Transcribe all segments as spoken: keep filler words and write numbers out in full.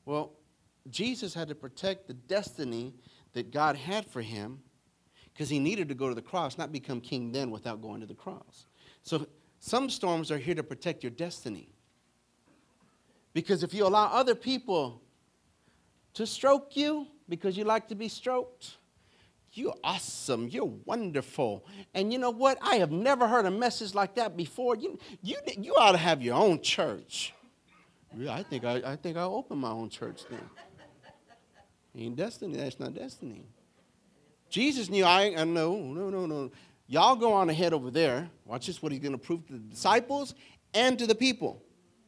Well, Jesus had to protect the destiny that God had for him because he needed to go to the cross, not become king then without going to the cross. So some storms are here to protect your destiny. Because if you allow other people to stroke you because you like to be stroked, you're awesome, you're wonderful. And you know what? I have never heard a message like that before. You, you, you ought to have your own church. Yeah, I think I, I think I'll open my own church then. Ain't destiny, that's not destiny. Jesus knew, I, I no, no, no, no. Y'all go on ahead over there. Watch this, what he's going to prove to the disciples and to the people.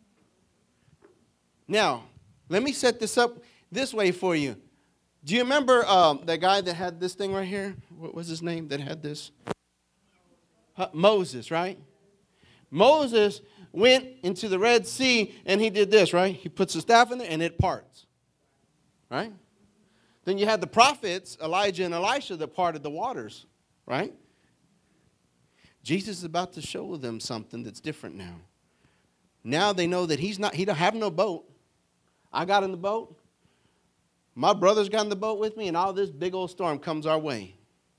Now, let me set this up this way for you. Do you remember um, that guy that had this thing right here? What was his name that had this? Uh, Moses, right? Moses went into the Red Sea and he did this, right? He puts the staff in there and it parts, right? Then you had the prophets, Elijah and Elisha, that parted the waters, right? Jesus is about to show them something that's different now. Now they know that he's not, he don't have no boat. I got in the boat. My brothers got in the boat with me, and all this big old storm comes our way.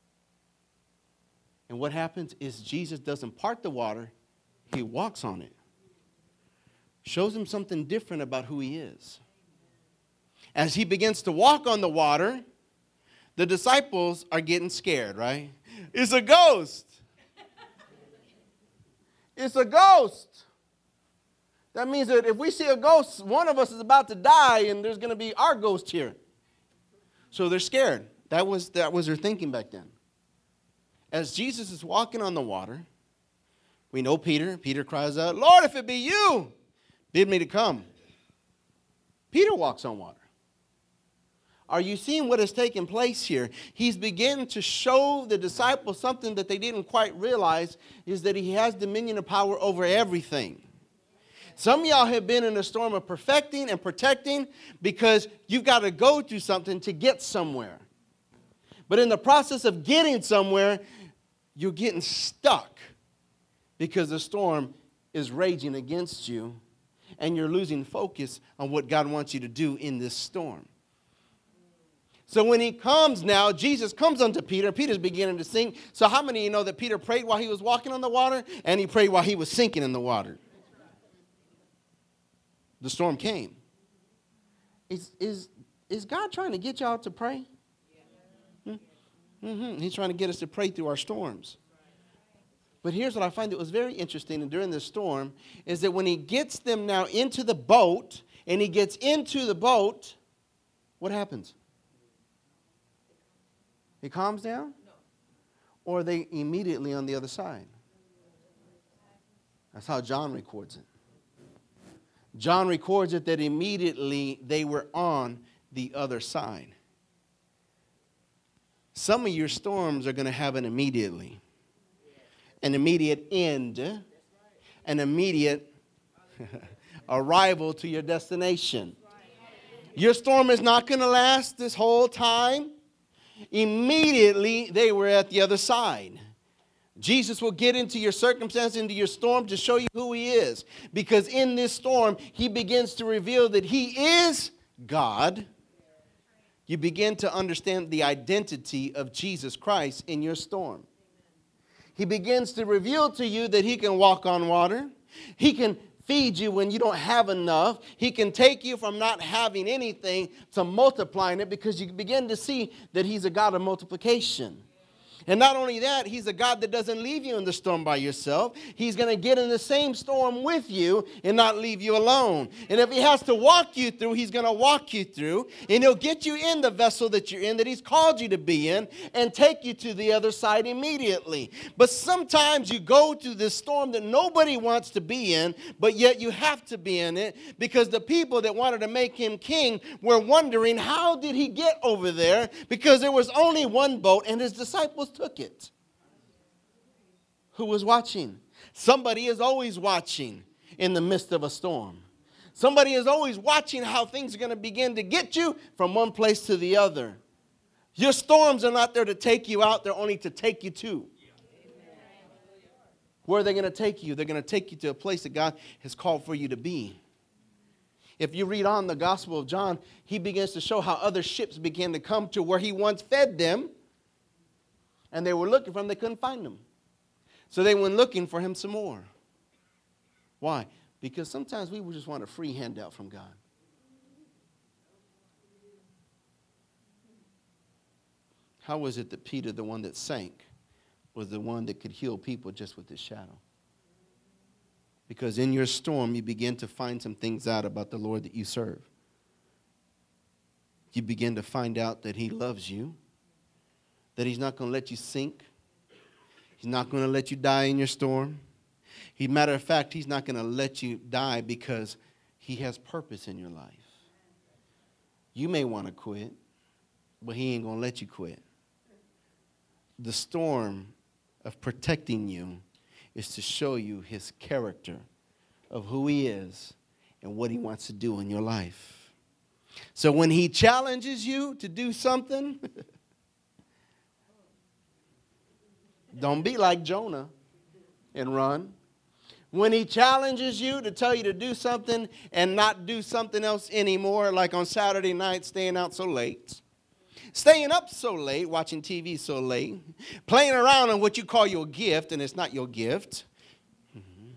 And what happens is Jesus doesn't part the water, he walks on it. Shows him something different about who he is. As he begins to walk on the water, the disciples are getting scared, right? It's a ghost. It's a ghost. That means that if we see a ghost, one of us is about to die, and there's going to be our ghost here. So they're scared. That was, that was their thinking back then. As Jesus is walking on the water, we know Peter. Peter cries out, Lord, if it be you, bid me to come. Peter walks on water. Are you seeing what is taking place here? He's beginning to show the disciples something that they didn't quite realize, is that he has dominion and power over everything. Some of y'all have been in a storm of perfecting and protecting because you've got to go through something to get somewhere. But in the process of getting somewhere, you're getting stuck because the storm is raging against you and you're losing focus on what God wants you to do in this storm. So when he comes now, Jesus comes unto Peter. Peter's beginning to sink. So how many of you know that Peter prayed while he was walking on the water and he prayed while he was sinking in the water? The storm came. Is, is, is God trying to get y'all to pray? Hmm? Mm-hmm. He's trying to get us to pray through our storms. But here's what I find that was very interesting, and during this storm, is that when he gets them now into the boat, and he gets into the boat, what happens? He calms down? Or are they immediately on the other side? That's how John records it. John records it that immediately they were on the other side. Some of your storms are going to have an immediately, an immediate end, an immediate arrival to your destination. Your storm is not going to last this whole time. Immediately they were at the other side. Jesus will get into your circumstance, into your storm to show you who he is. Because in this storm, he begins to reveal that he is God. You begin to understand the identity of Jesus Christ in your storm. He begins to reveal to you that he can walk on water. He can feed you when you don't have enough. He can take you from not having anything to multiplying it, because you begin to see that he's a God of multiplication. And not only that, he's a God that doesn't leave you in the storm by yourself. He's going to get in the same storm with you and not leave you alone. And if he has to walk you through, he's going to walk you through. And he'll get you in the vessel that you're in, that he's called you to be in, and take you to the other side immediately. But sometimes you go through this storm that nobody wants to be in, but yet you have to be in it, because the people that wanted to make him king were wondering, how did he get over there? Because there was only one boat, and his disciples took it. Who was watching? Somebody is always watching in the midst of a storm. Somebody is always watching how things are going to begin to get you from one place to the other. Your storms are not there to take you out. They're only to take you to. Where are they going to take you? They're going to take you to a place that God has called for you to be. If you read on the Gospel of John, he begins to show how other ships began to come to where he once fed them. And they were looking for him. They couldn't find him. So they went looking for him some more. Why? Because sometimes we just want a free handout from God. How was it that Peter, the one that sank, was the one that could heal people just with his shadow? Because in your storm, you begin to find some things out about the Lord that you serve. You begin to find out that he loves you, that he's not going to let you sink. He's not going to let you die in your storm. As a matter of fact, he's not going to let you die because he has purpose in your life. You may want to quit, but he ain't going to let you quit. The storm of protecting you is to show you his character of who he is and what he wants to do in your life. So when he challenges you to do something, don't be like Jonah and run. When he challenges you to tell you to do something and not do something else anymore, like on Saturday night, staying out so late, staying up so late, watching T V so late, playing around on what you call your gift, and it's not your gift. Mm-hmm.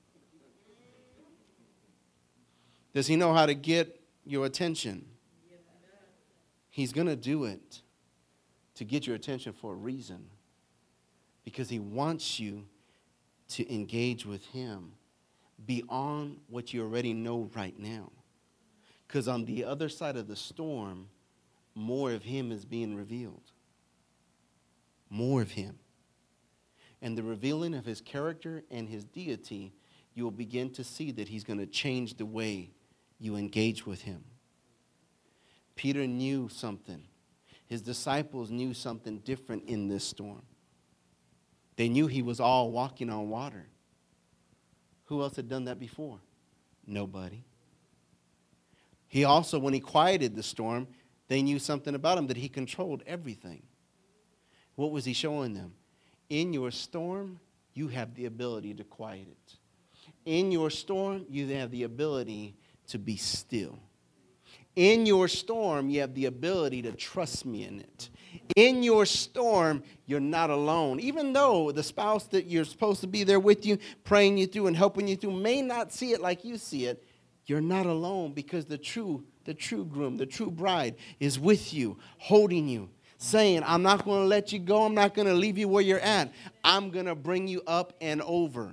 Does he know how to get your attention? He's going to do it to get your attention for a reason. Because he wants you to engage with him beyond what you already know right now. Because on the other side of the storm, more of him is being revealed. More of him. And the revealing of his character and his deity, you will begin to see that he's going to change the way you engage with him. Peter knew something. His disciples knew something different in this storm. They knew he was all walking on water. Who else had done that before? Nobody. He also, when he quieted the storm, they knew something about him, that he controlled everything. What was he showing them? In your storm, you have the ability to quiet it. In your storm, you have the ability to be still. In your storm, you have the ability to trust me in it. In your storm, you're not alone. Even though the spouse that you're supposed to be there with you, praying you through and helping you through, may not see it like you see it, you're not alone, because the true, the true groom, the true bride is with you, holding you, saying, I'm not going to let you go. I'm not going to leave you where you're at. I'm going to bring you up and over.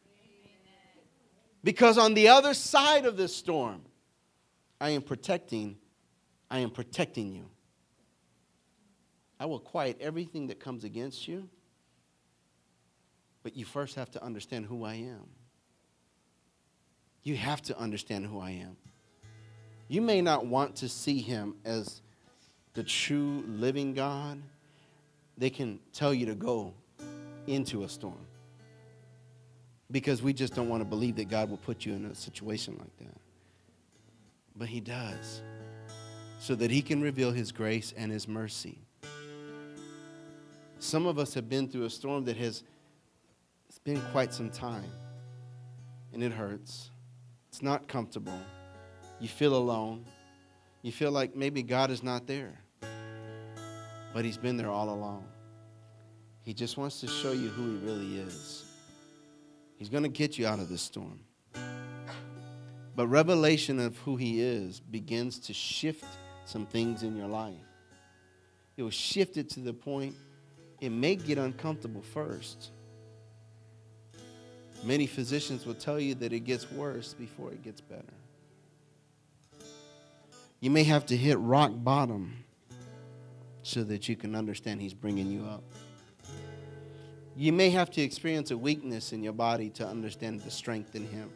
Because on the other side of this storm, I am protecting, I am protecting you. I will quiet everything that comes against you, but you first have to understand who I am. You have to understand who I am. You may not want to see him as the true living God. They can tell you to go into a storm because we just don't want to believe that God will put you in a situation like that. But he does, so that he can reveal his grace and his mercy. Some of us have been through a storm that has it's been quite some time, and it hurts. It's not comfortable. You feel alone. You feel like maybe God is not there, but he's been there all along. He just wants to show you who he really is. He's going to get you out of this storm. But revelation of who he is begins to shift some things in your life. It will shift it to the point it may get uncomfortable first. Many physicians will tell you that it gets worse before it gets better. You may have to hit rock bottom so that you can understand he's bringing you up. You may have to experience a weakness in your body to understand the strength in him.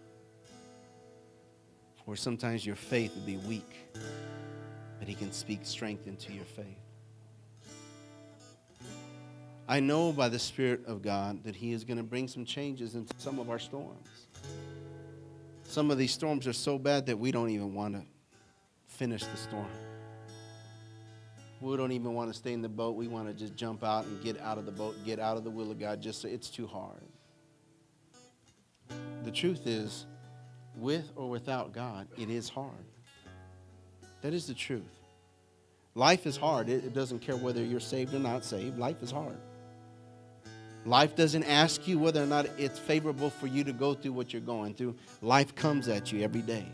Or sometimes your faith will be weak, but he can speak strength into your faith. I know by the Spirit of God that he is going to bring some changes into some of our storms. Some of these storms are so bad that we don't even want to finish the storm. We don't even want to stay in the boat. We want to just jump out and get out of the boat, get out of the will of God, just so it's too hard. The truth is, with or without God, it is hard. That is the truth. Life is hard. It, it doesn't care whether you're saved or not saved. Life is hard. Life doesn't ask you whether or not it's favorable for you to go through what you're going through. Life comes at you every day.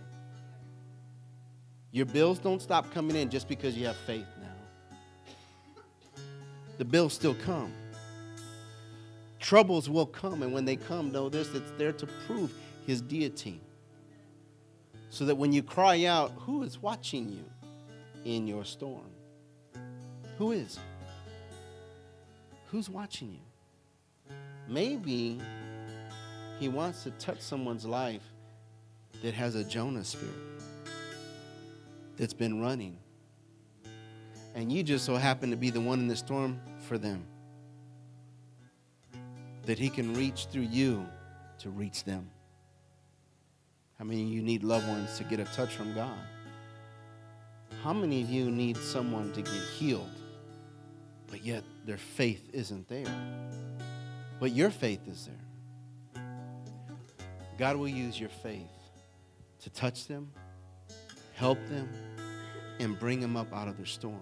Your bills don't stop coming in just because you have faith now. The bills still come. Troubles will come, and when they come, know this, it's there to prove his deity. So that when you cry out, who is watching you in your storm? Who is? Who's watching you? Maybe he wants to touch someone's life that has a Jonah spirit, that's been running. And you just so happen to be the one in the storm for them. That he can reach through you to reach them. How many of you need loved ones to get a touch from God? How many of you need someone to get healed, but yet their faith isn't there? But your faith is there. God will use your faith to touch them, help them, and bring them up out of their storm.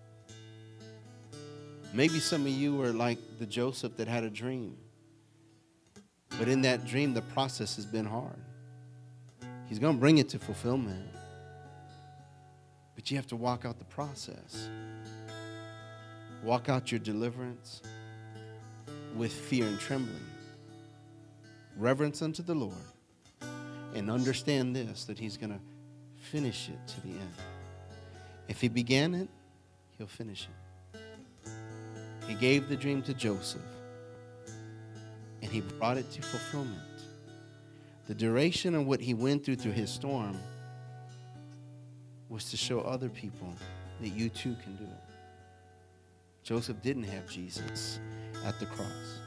Maybe some of you are like the Joseph that had a dream. But in that dream, the process has been hard. He's going to bring it to fulfillment. But you have to walk out the process. Walk out your deliverance with fear and trembling. Reverence unto the Lord. And understand this, that he's going to finish it to the end. If he began it, he'll finish it. He gave the dream to Joseph, and he brought it to fulfillment. The duration of what he went through through his storm was to show other people that you too can do it. Joseph didn't have Jesus at the cross.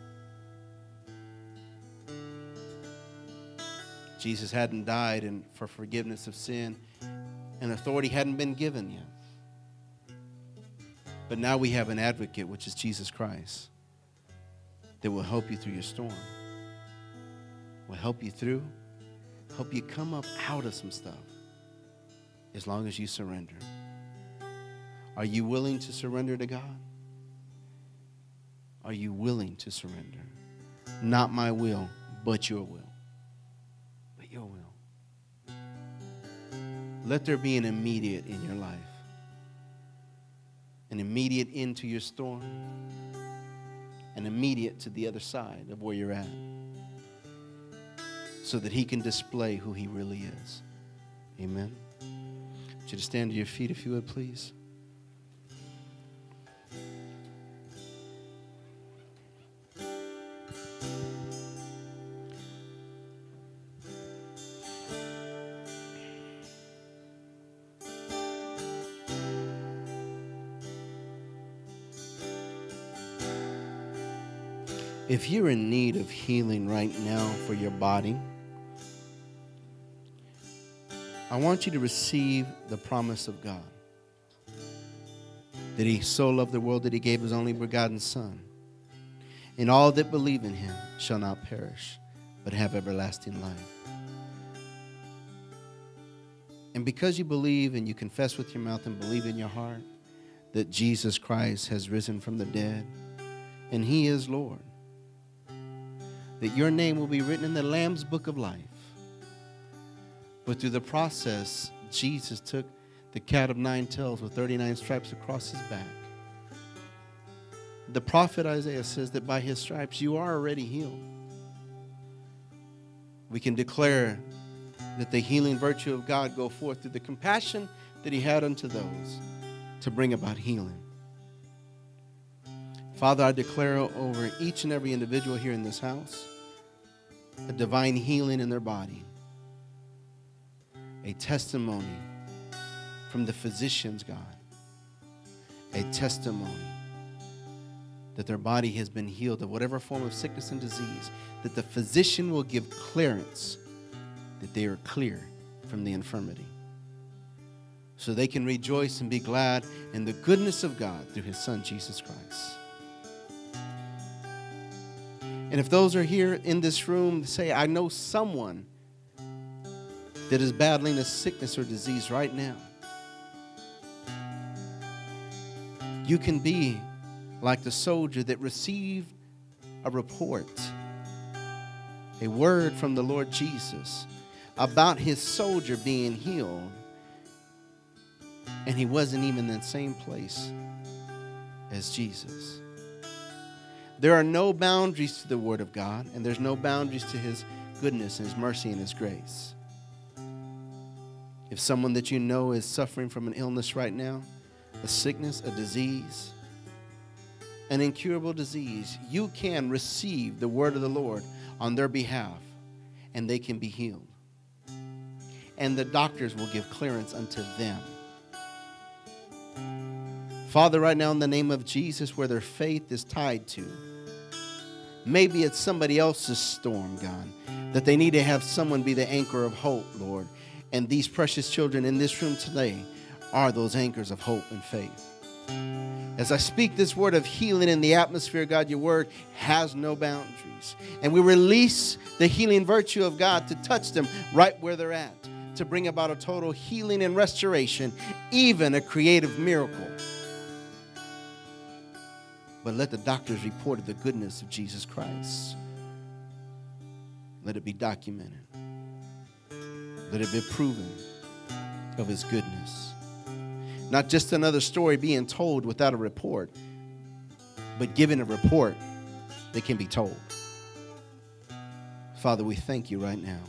Jesus hadn't died and for forgiveness of sin, and authority hadn't been given yet. But now we have an advocate, which is Jesus Christ, that will help you through your storm, will help you through, help you come up out of some stuff, as long as you surrender. Are you willing to surrender to God? Are you willing to surrender? Not my will, but your will. But your will. Let there be an immediate in your life. An immediate end to your storm. An immediate to the other side of where you're at. So that he can display who he really is. Amen. I want you to stand to your feet if you would, please. If you're in need of healing right now for your body, I want you to receive the promise of God. That he so loved the world that he gave his only begotten Son. And all that believe in him shall not perish, but have everlasting life. And because you believe and you confess with your mouth and believe in your heart that Jesus Christ has risen from the dead, and he is Lord, that your name will be written in the Lamb's book of life. But through the process, Jesus took the cat of nine tails with thirty-nine stripes across his back. The prophet Isaiah says that by his stripes you are already healed. We can declare that the healing virtue of God go forth through the compassion that he had unto those to bring about healing. Father, I declare over each and every individual here in this house a divine healing in their body, a testimony from the physicians, God, a testimony that their body has been healed of whatever form of sickness and disease, that the physician will give clearance that they are clear from the infirmity, so they can rejoice and be glad in the goodness of God through his Son, Jesus Christ. And if those are here in this room, say, I know someone that is battling a sickness or disease right now. You can be like the soldier that received a report, a word from the Lord Jesus about his soldier being healed, and he wasn't even in the same place as Jesus. There are no boundaries to the Word of God, and there's no boundaries to His goodness and His mercy and His grace. If someone that you know is suffering from an illness right now, a sickness, a disease, an incurable disease, you can receive the word of the Lord on their behalf, and they can be healed. And the doctors will give clearance unto them. Father, right now in the name of Jesus, where their faith is tied to, maybe it's somebody else's storm, God, that they need to have someone be the anchor of hope, Lord. And these precious children in this room today are those anchors of hope and faith. As I speak this word of healing in the atmosphere, God, your word has no boundaries. And we release the healing virtue of God to touch them right where they're at, to bring about a total healing and restoration, even a creative miracle. But let the doctors report the goodness of Jesus Christ. Let it be documented. Let it be proven of his goodness. Not just another story being told without a report, but given a report that can be told. Father, we thank you right now.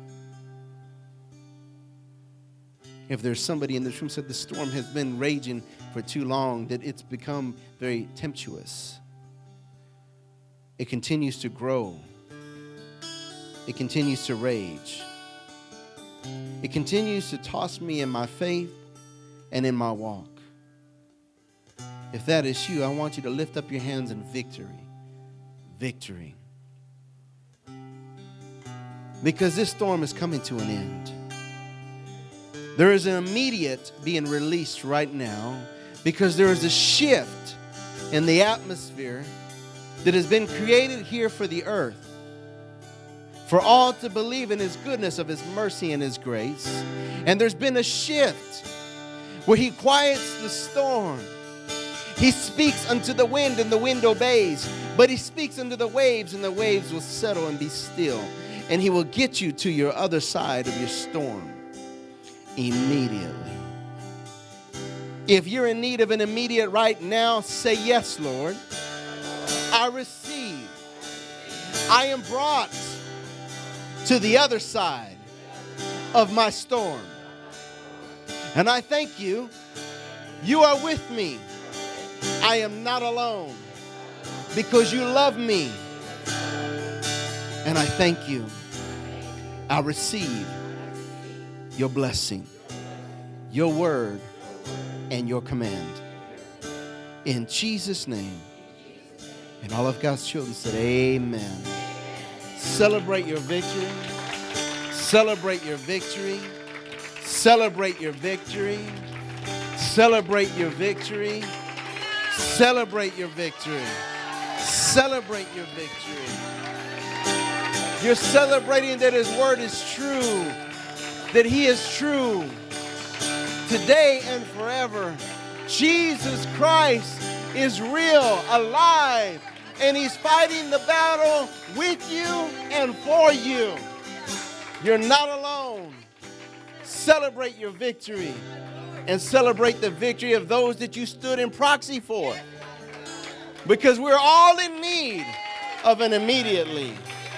If there's somebody in this room said the storm has been raging for too long, that it's become very tempestuous. It continues to grow. It continues to rage. It continues to toss me in my faith and in my walk. If that is you, I want you to lift up your hands in victory. Victory. Because this storm is coming to an end. There is an immediate being released right now because there is a shift in the atmosphere that has been created here for the earth, for all to believe in his goodness of his mercy and his grace. And there's been a shift where he quiets the storm. He speaks unto the wind and the wind obeys, but he speaks unto the waves and the waves will settle and be still. And he will get you to your other side of your storm immediately. If you're in need of an immediate right now, say yes, Lord. I receive. I am brought to the other side of my storm. And I thank you. You are with me. I am not alone because you love me. And I thank you. I receive your blessing, your word, and your command. In Jesus' name. And all of God's children said, amen. Celebrate your victory. Celebrate your victory. Celebrate your victory. Celebrate your victory. Celebrate your victory. Celebrate your victory. You're celebrating that his word is true, that he is true today and forever. Jesus Christ is real, alive, and he's fighting the battle with you and for you. You're not alone. Celebrate your victory and celebrate the victory of those that you stood in proxy for, because we're all in need of an immediately.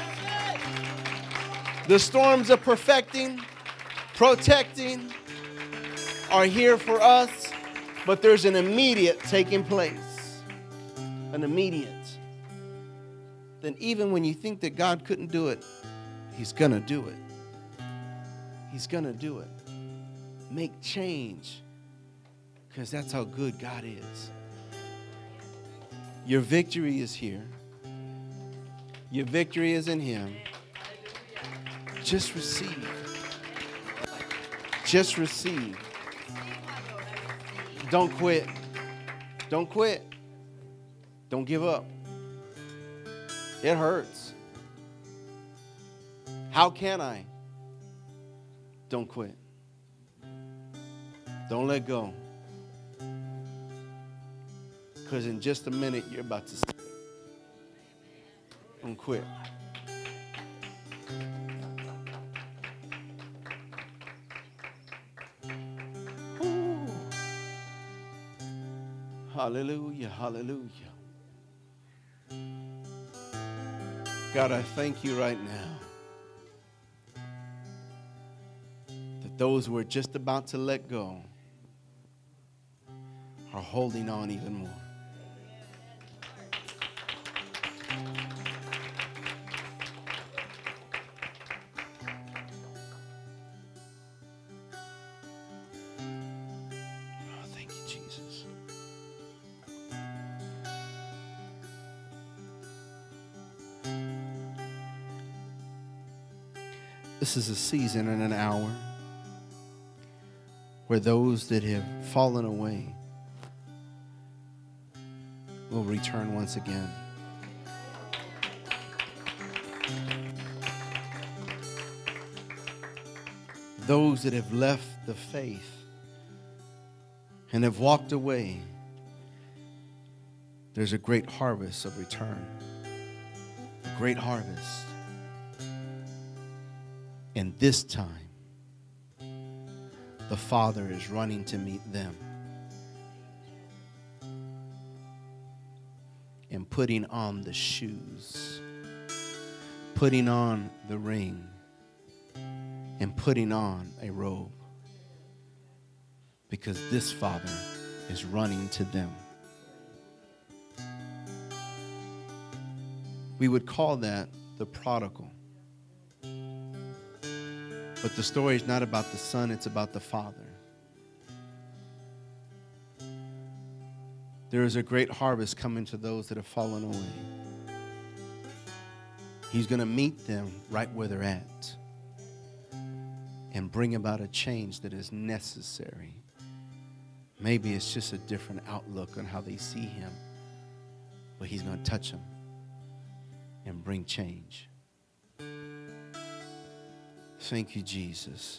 The storms of perfecting, protecting are here for us, but there's an immediate taking place. An immediate. Then even when you think that God couldn't do it, he's going to do it. He's going to do it. Make change, because that's how good God is. Your victory is here. Your victory is in him. Just receive. Just receive. Don't quit. Don't quit. Don't give up. It hurts. How can I? Don't quit. Don't let go. Because in just a minute, you're about to stop. Don't quit. Ooh. Hallelujah, hallelujah. God, I thank you right now that those who are just about to let go are holding on even more. Oh, thank you, Jesus. This is a season and an hour where those that have fallen away will return once again. Those that have left the faith and have walked away, there's a great harvest of return, a great harvest. And this time, the Father is running to meet them and putting on the shoes, putting on the ring, and putting on a robe, because this Father is running to them. We would call that the prodigal. But the story is not about the son, it's about the Father. There is a great harvest coming to those that have fallen away. He's going to meet them right where they're at and bring about a change that is necessary. Maybe it's just a different outlook on how they see him, but he's going to touch them and bring change. Thank you, Jesus.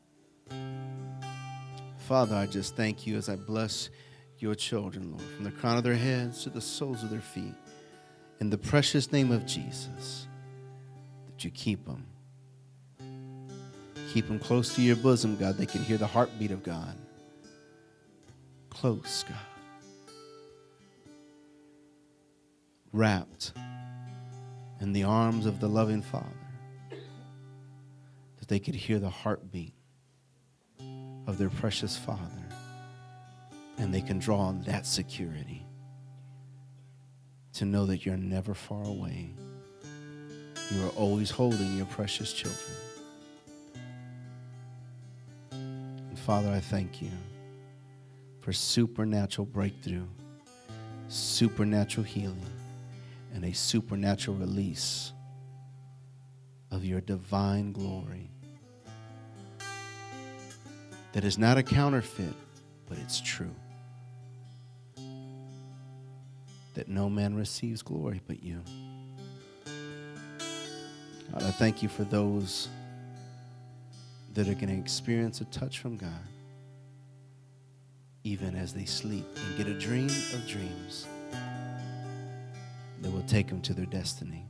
Father, I just thank you as I bless your children, Lord, from the crown of their heads to the soles of their feet. In the precious name of Jesus, that you keep them. Keep them close to your bosom, God. They can hear the heartbeat of God. Close, God. Wrapped in the arms of the loving Father. That they could hear the heartbeat of their precious Father. And they can draw on that security to know that you're never far away. You are always holding your precious children. And Father, I thank you for supernatural breakthrough, supernatural healing, and a supernatural release of your divine glory that is not a counterfeit, but it's true. That no man receives glory but you. God, I thank you for those that are going to experience a touch from God, even as they sleep and get a dream of dreams that will take them to their destiny.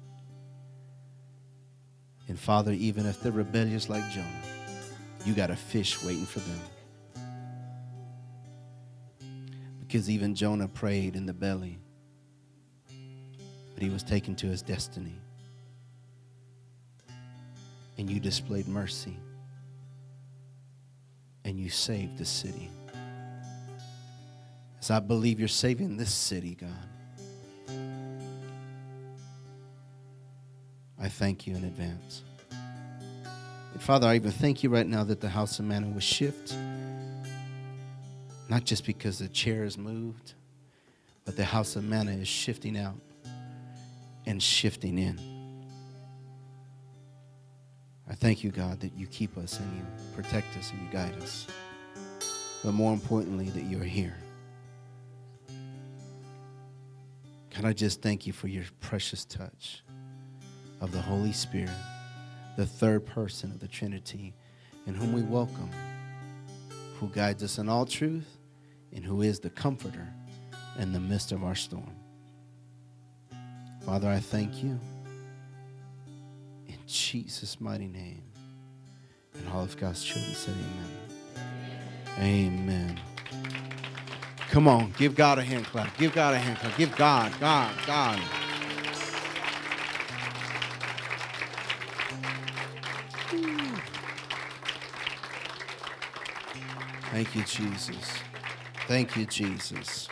And Father, even if they're rebellious like Jonah, you got a fish waiting for them. Because even Jonah prayed in the belly, but he was taken to his destiny. And you displayed mercy. And you saved the city. As I believe you're saving this city, God, I thank you in advance. And Father, I even thank you right now that the house of manna will shift. Not just because the chair is moved, but the house of manna is shifting out and shifting in. I thank you, God, that you keep us and you protect us and you guide us. But more importantly, that you're here. God, I just thank you for your precious touch of the Holy Spirit, the third person of the Trinity, in whom we welcome, who guides us in all truth, and who is the comforter in the midst of our storm. Father, I thank you. In Jesus' mighty name. And all of God's children said amen. Amen. Come on, give God a hand clap. Give God a hand clap. Give God, God, God. Thank you, Jesus. Thank you, Jesus.